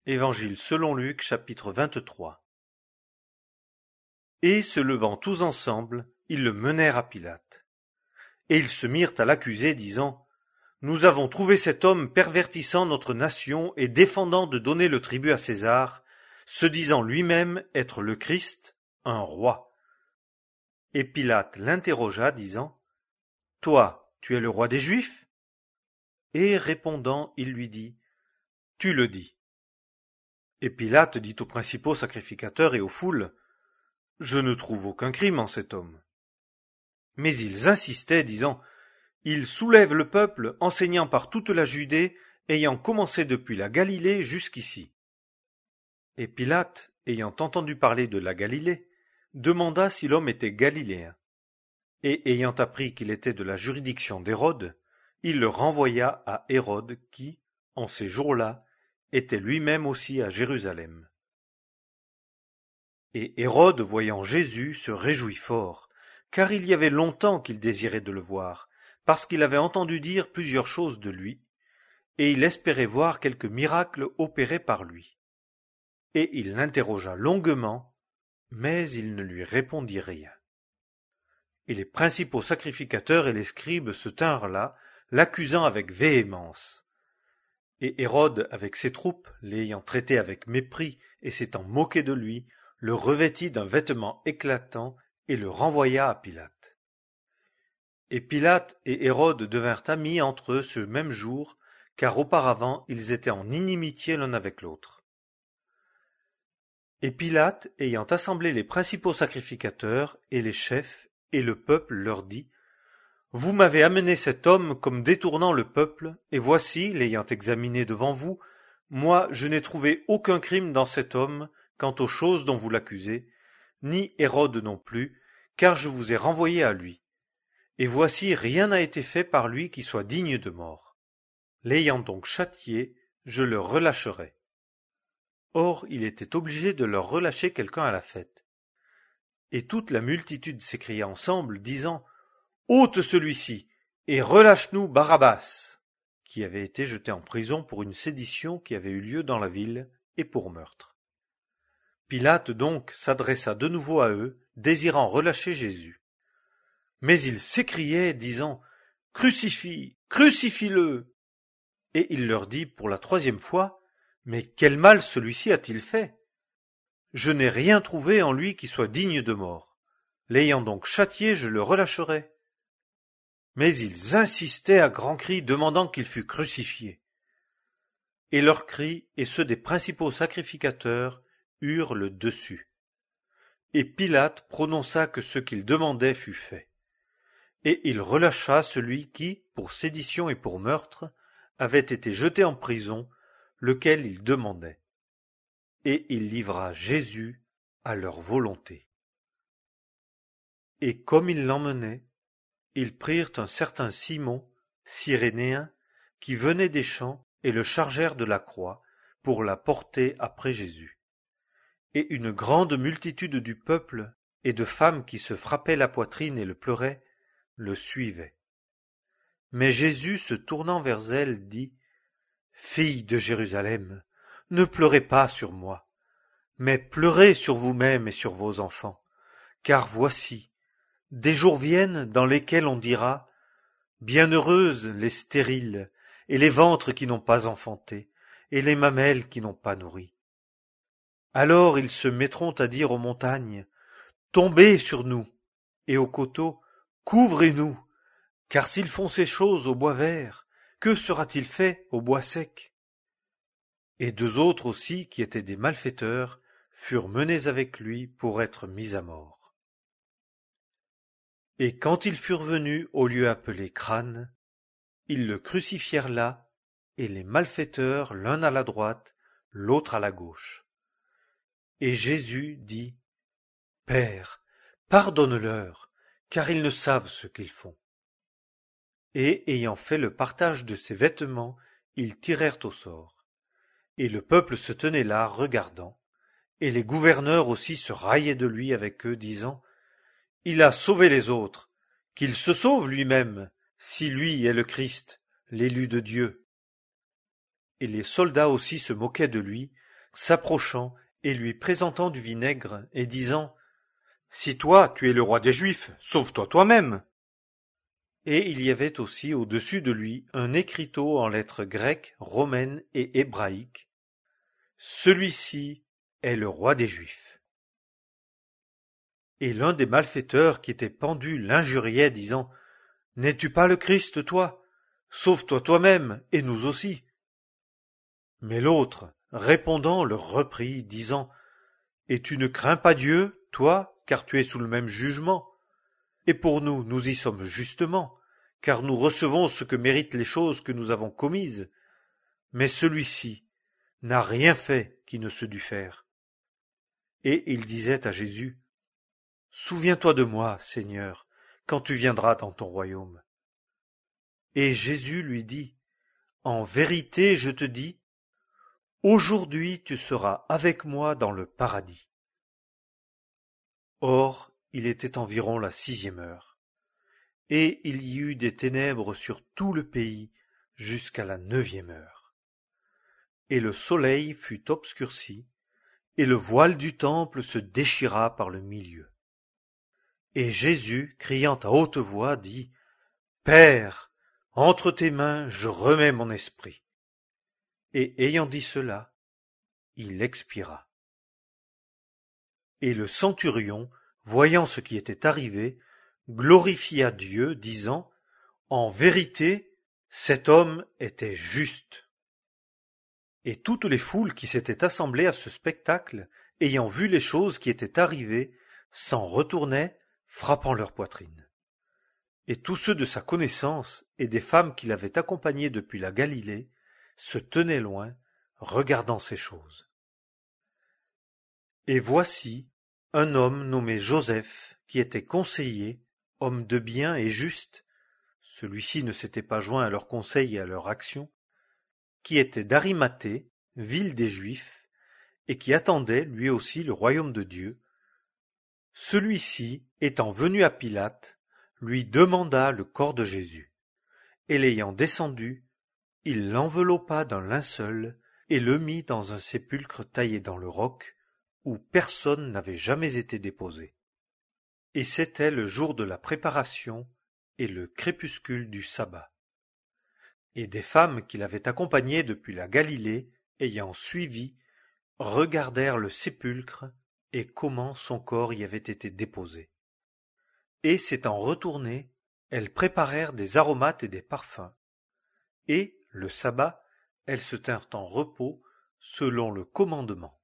Évangile selon Luc, chapitre 23. Et se levant tous ensemble, ils le menèrent à Pilate. Et ils se mirent à l'accuser, disant: Nous avons trouvé cet homme pervertissant notre nation et défendant de donner le tribut à César, se disant lui-même être le Christ, un roi. Et Pilate l'interrogea, disant: Toi, tu es le roi des Juifs? Et répondant, il lui dit: Tu le dis. Et Pilate dit aux principaux sacrificateurs et aux foules: Je ne trouve aucun crime en cet homme. Mais ils insistaient, disant: Il soulève le peuple, enseignant par toute la Judée, ayant commencé depuis la Galilée jusqu'ici. Et Pilate, ayant entendu parler de la Galilée, demanda si l'homme était galiléen. Et ayant appris qu'il était de la juridiction d'Hérode, il le renvoya à Hérode qui, en ces jours-là, était lui-même aussi à Jérusalem. Et Hérode, voyant Jésus, se réjouit fort, car il y avait longtemps qu'il désirait de le voir, parce qu'il avait entendu dire plusieurs choses de lui, et il espérait voir quelque miracle opéré par lui. Et il l'interrogea longuement, mais il ne lui répondit rien. Et les principaux sacrificateurs et les scribes se tinrent là, l'accusant avec véhémence. Et Hérode, avec ses troupes, l'ayant traité avec mépris et s'étant moqué de lui, le revêtit d'un vêtement éclatant et le renvoya à Pilate. Et Pilate et Hérode devinrent amis entre eux ce même jour, car auparavant ils étaient en inimitié l'un avec l'autre. Et Pilate, ayant assemblé les principaux sacrificateurs et les chefs et le peuple, leur dit: Vous m'avez amené cet homme comme détournant le peuple, et voici, l'ayant examiné devant vous, moi je n'ai trouvé aucun crime dans cet homme quant aux choses dont vous l'accusez, ni Hérode non plus, car je vous ai renvoyé à lui. Et voici, rien n'a été fait par lui qui soit digne de mort. L'ayant donc châtié, je le relâcherai. Or il était obligé de leur relâcher quelqu'un à la fête. Et toute la multitude s'écria ensemble, disant: Ôte celui-ci, et relâche-nous Barabbas, qui avait été jeté en prison pour une sédition qui avait eu lieu dans la ville, et pour meurtre. Pilate donc s'adressa de nouveau à eux, désirant relâcher Jésus. Mais ils s'écriaient, disant: Crucifie, crucifie-le! Et il leur dit pour la troisième fois: Mais quel mal celui-ci a-t-il fait? Je n'ai rien trouvé en lui qui soit digne de mort. L'ayant donc châtié, je le relâcherai. Mais ils insistaient à grands cris, demandant qu'il fût crucifié. Et leurs cris et ceux des principaux sacrificateurs eurent le dessus. Et Pilate prononça que ce qu'il demandait fût fait. Et il relâcha celui qui, pour sédition et pour meurtre, avait été jeté en prison, lequel il demandait. Et il livra Jésus à leur volonté. Et comme ils l'emmenaient, ils prirent un certain Simon, Cyrénéen, qui venait des champs, et le chargèrent de la croix, pour la porter après Jésus. Et une grande multitude du peuple, et de femmes qui se frappaient la poitrine et le pleuraient, le suivaient. Mais Jésus, se tournant vers elles, dit: Filles de Jérusalem, ne pleurez pas sur moi, mais pleurez sur vous-mêmes et sur vos enfants, car voici, des jours viennent dans lesquels on dira: Bienheureuses les stériles, et les ventres qui n'ont pas enfanté, et les mamelles qui n'ont pas nourri. Alors ils se mettront à dire aux montagnes: Tombez sur nous, et aux coteaux: Couvrez-nous, car s'ils font ces choses au bois vert, que sera-t-il fait au bois sec? Et deux autres aussi, qui étaient des malfaiteurs, furent menés avec lui pour être mis à mort. Et quand ils furent venus au lieu appelé Crâne, ils le crucifièrent là, et les malfaiteurs l'un à la droite, l'autre à la gauche. Et Jésus dit: Père, pardonne-leur, car ils ne savent ce qu'ils font. Et ayant fait le partage de ses vêtements, ils tirèrent au sort. Et le peuple se tenait là, regardant, et les gouverneurs aussi se raillaient de lui avec eux, disant: Il a sauvé les autres, qu'il se sauve lui-même, si lui est le Christ, l'élu de Dieu. Et les soldats aussi se moquaient de lui, s'approchant et lui présentant du vinaigre et disant: Si toi tu es le roi des Juifs, sauve-toi toi-même. Et il y avait aussi au-dessus de lui un écriteau en lettres grecques, romaines et hébraïques: Celui-ci est le roi des Juifs. Et l'un des malfaiteurs qui était pendu l'injuriait, disant: N'es-tu pas le Christ, toi? Sauve-toi toi-même, et nous aussi. Mais l'autre, répondant, le reprit, disant: Et tu ne crains pas Dieu, toi, car tu es sous le même jugement? Et pour nous, nous y sommes justement, car nous recevons ce que méritent les choses que nous avons commises. Mais celui-ci n'a rien fait qui ne se dût faire. Et il disait à Jésus: Souviens-toi de moi, Seigneur, quand tu viendras dans ton royaume. Et Jésus lui dit: En vérité, je te dis, aujourd'hui tu seras avec moi dans le paradis. Or, il était environ la 6e heure, et il y eut des ténèbres sur tout le pays jusqu'à la 9e heure. Et le soleil fut obscurci, et le voile du temple se déchira par le milieu. Et Jésus, criant à haute voix, dit: Père, entre tes mains je remets mon esprit. Et ayant dit cela, il expira. Et le centurion, voyant ce qui était arrivé, glorifia Dieu, disant: En vérité, cet homme était juste. Et toutes les foules qui s'étaient assemblées à ce spectacle, ayant vu les choses qui étaient arrivées, s'en retournaient, frappant leur poitrine. Et tous ceux de sa connaissance et des femmes qui l'avaient accompagné depuis la Galilée se tenaient loin, regardant ces choses. Et voici un homme nommé Joseph, qui était conseiller, homme de bien et juste, celui-ci ne s'était pas joint à leur conseil et à leur action, qui était d'Arimathée, ville des Juifs, et qui attendait lui aussi le royaume de Dieu. Celui-ci, étant venu à Pilate, lui demanda le corps de Jésus, et l'ayant descendu, il l'enveloppa d'un linceul et le mit dans un sépulcre taillé dans le roc, où personne n'avait jamais été déposé. Et c'était le jour de la préparation et le crépuscule du sabbat. Et des femmes qui l'avaient accompagné depuis la Galilée, ayant suivi, regardèrent le sépulcre et comment son corps y avait été déposé. Et s'étant retournées, elles préparèrent des aromates et des parfums. Et, le sabbat, elles se tinrent en repos selon le commandement.